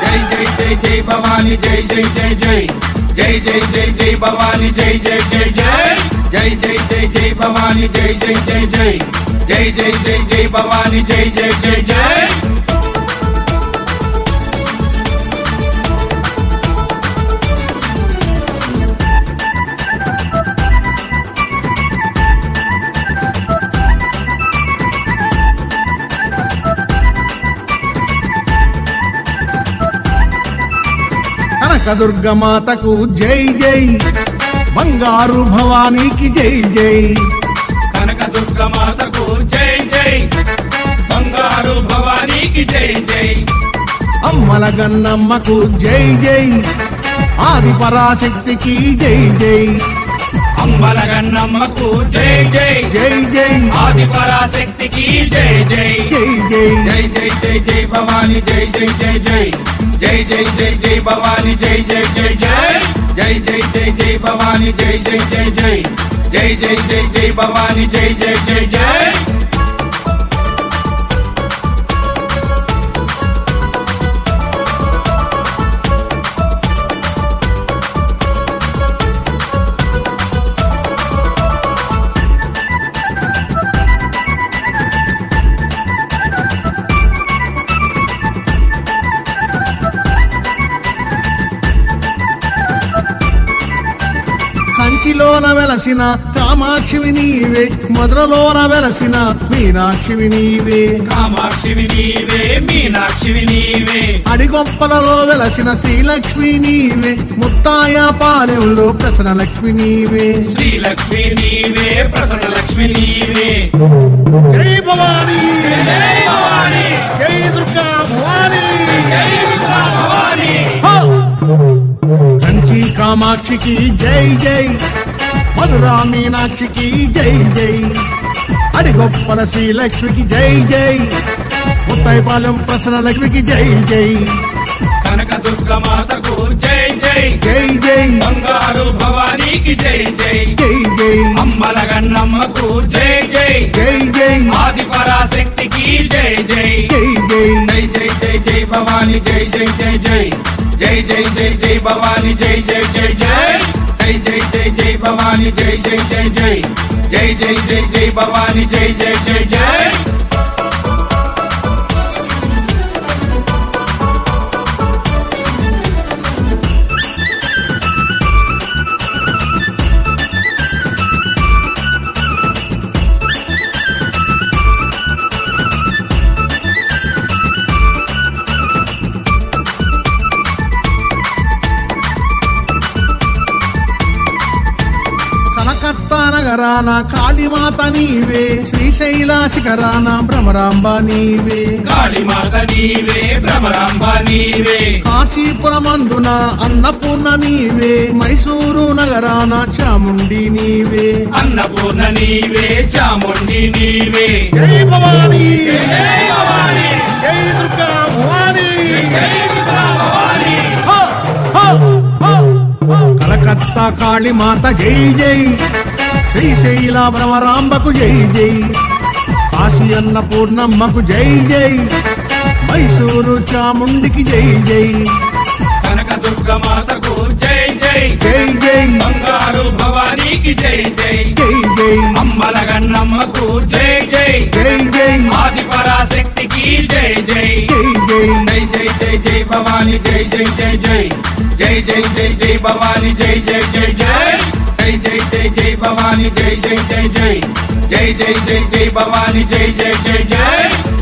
జై జై జై జై భవాని జై జై జై జై జై జై జై జై భవాని జై జై జై జై జై జై జై జై భవాని జై జై జై జై జై జై జై జై భవాని జై జై జై జై కనకదుర్గమాతకు జై జై బంగారు భవానీకి జై జై కనకదుర్గమాతకు జై జై బంగారు భవానీకి జై జై అమ్మల గన్నమ్మకు జై జై ఆది పరాశక్తికి జై జై అమ్మల గన్నమ్మకు జై జై జై జై ఆది పరాశక్తికి జై జై జై జై జై జై జై జై భవాని జై జై జై జై జై జై జై జై భవాని జై జై జై జై జై జై జై జై భవాని జై జై జై జై జై జై జై జై భవాని జై జై జై జై కంచిలోన వెలసిన కామాక్షివి నీవే మధురలోన వెలసిన మీనాక్షివి నీవే కామాక్షివి నీవే మీనాక్షివి నీవే అడిగొప్పలలో వెలసిన శ్రీలక్ష్మి నీవే ముత్తాయ పాలెంలో ప్రసన్నలక్ష్మి నీవే శ్రీలక్ష్మి నీవే ప్రసన్న లక్ష్మి నీవే జై భవానీ జై భవాని జై దుర్గా భవానీ జై దుర్గా భవాని కంచి కామాక్షికి జై జై మధురా మీనాక్షికి జై జై అడిగొప్పల శ్రీలక్ష్మికి జై జై ముత్తైపాలెం ప్రసన్న లక్ష్మికి జై జై కనకదుర్గమాతకు జై జై జై జై బంగారు భవానీకి జై జై జై జై అమ్మల గన్నమ్మకు జై జై జై జై ఆది పరాశక్తికి జై జై జై జై జై జై జై జై భవాని జై జై జై జై జై జై జై జై భవాని జై జై జై జై జై జై జై జై భవాని జై జై జై జై జై జై జై జై భవాని జై జై జై జై కలకత్తా నగరాన కాళీమాత నీవే శ్రీశైల శిఖరాన భ్రమరాంబ నీవే కాళీమాత నీవే భ్రమరాంబ నీవే కాశీపురమందున అన్నపూర్ణ నీవే మైసూరు నగరాన చాముండి నీవే అన్నపూర్ణ నీవే చాముండి నీవే జై భవానీ జై భవాని జై దుర్గా భవానీ జై దుర్గా భవాని కలకత్తా కాళీమాత జై జై శ్రీశైల భ్రమరాంబకు జై జై కాశీ అన్నపూర్ణమ్మకు జై జై మైసూరు చాముండికి జై జై కనకదుర్గమాతకు జై జై జై జై బంగారు భవానీకి జై జై జై జై అమ్మల గన్నమ్మకు జై జై జై జై ఆది పరాశక్తికి జై జై జై జై జై జై జై జై భవాని జై జై జై జై జై జై జై జై భవాని జై జై జై జై జై జై జై జై భవాని జై జై జై జై జై జై జై జై భవాని జై జై జై జై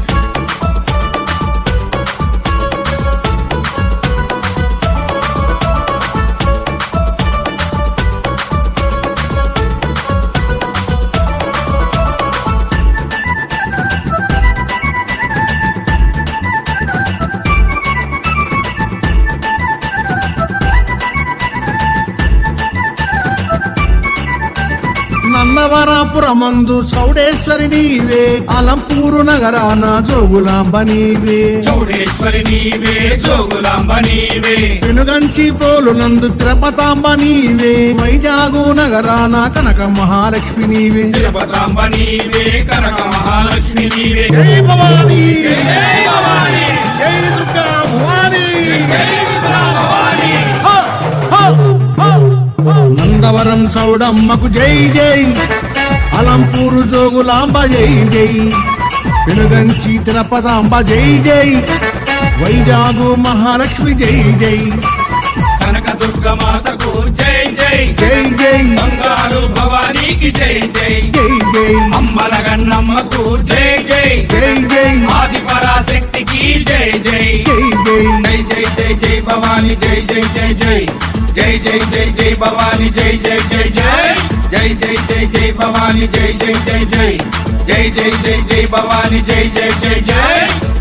నన్నవరాపురమందు చౌడేశ్వరి నీవే అలంపూరు నగరాన జోగులాంబ నీవే చౌడేశ్వరి నీవే జోగులాంబ నీవే వెనుగంచి ప్రోలునందు తిరుపతాంబ నీవే వైజాగు నగరాన కనక మహాలక్ష్మి నీవే తిరుపతాంబ నీవే కనక మహాలక్ష్మి నీవే జై భవానీ జై భవాని జై దుర్గా భవానీ నందవరం చౌడమ్మకు జై జై అలంపూరు జోగులాంబ జై జై పెనుగంచి తిరుపతాంబ జై జై వైజాగు మహాలక్ష్మి జై జై కనక దుర్గ మాతకు జై జై జై జై బంగారు భవానీకి జై జై జై జై అమ్మల గన్నమ్మకు జై జై జై జై ఆది పరాశక్తికి జై జై జై జై జై జై జై జై భవాని జై జై జై జై జై జై జై జై భవాని జై జై జై జై జై జై జై జై భవాని జై జై జై జై జై జై జై జై భవాని జై జై జై జై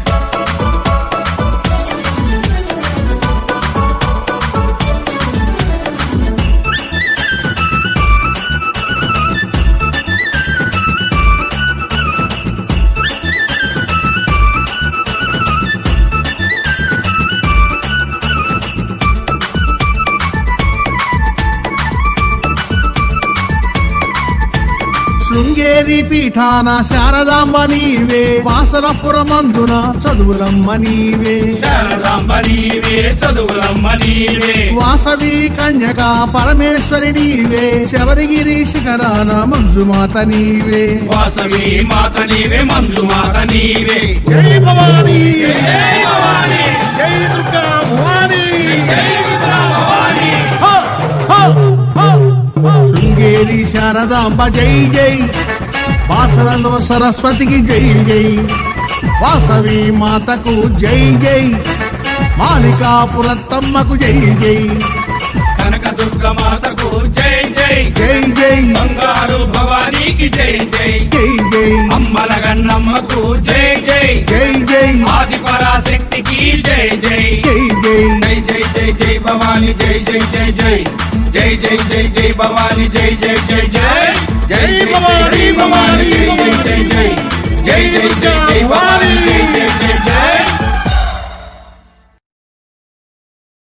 శృంగేరి పీఠాన శారదాంబ నీవే వాసనపురమందున చదువులమ్మ నీవే శారదాంబ నీవే చదువులమ్మ నీవే వాసవి కన్యక పరమేశ్వరి నీవే శబరిగిరి శిఖరాన మంజుమాత నీవే వాసవి మాత నీవే మంజు మాత నీవే జై భవానీ జై భవాని జై దుర్గా భవానీ జై దుర్గా భవాని శృంగేరి శారదాంబ జై జై వాసనలో సరస్వతికి జై జై వాసవి మాతకు జై జై మాలికాపురత్తమ్మకు జై జై కనక దుర్గ మాతకు జై జై జై జై బంగారు భవానీకి జై జై జై జై అమ్మల గన్నమ్మకు జై జై జై జై ఆది పరాశక్తికి జై జై జై జై జై జై జై జై భవాని జై జై జై జై జై జై జై జై భవాని జై జై జై జై జై జై జై భవాని జై జై జై జై జై జై జై